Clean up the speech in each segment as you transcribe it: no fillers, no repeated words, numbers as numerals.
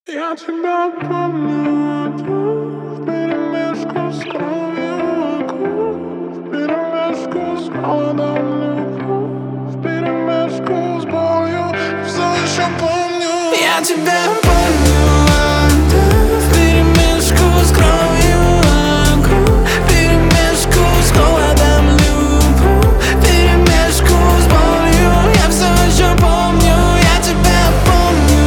Я тебя помню вперемешку с кровью, вперемешку с голодом, любовь, вперемешку с болью. Все еще помню. Я тебя помню вперемешку с кровью, вперемешку с голодом, любовь, вперемешку с болью. Я все еще помню. Я тебя помню.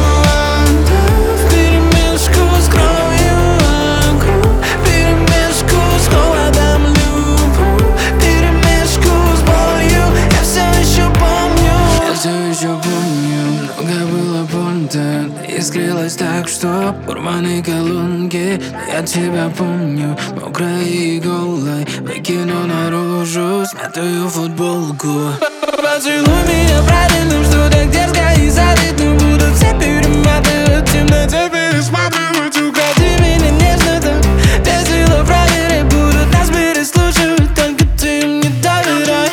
Много было понта, искрилось так, что урванные колонки. Я тебя помню, мокрой и голой, выкину наружу смятую футболку. Поцелуй меня правильным, что так дерзко и завидно. Будут все перематывать, в темноте пересматривать. Укроти меня нежно так, без слов проверяй. Будут нас переслушивать, только ты им не доверяй.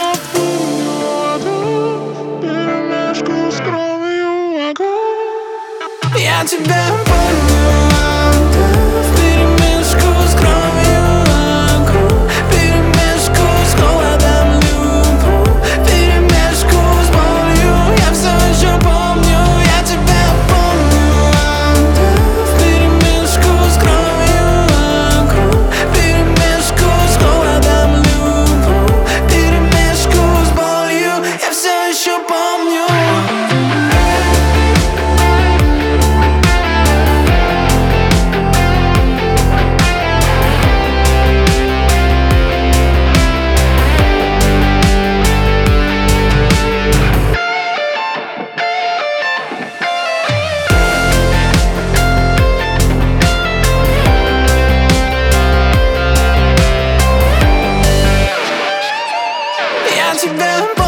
Я тебя помню вперемешку с кровью, вперемешку с голодом, любовь, вперемешку с болью. Я все еще помню. Я тебя помню вперемешку с кровью, вперемешку с голодом, любовь, вперемешку с болью. Я все еще помню. Я тебя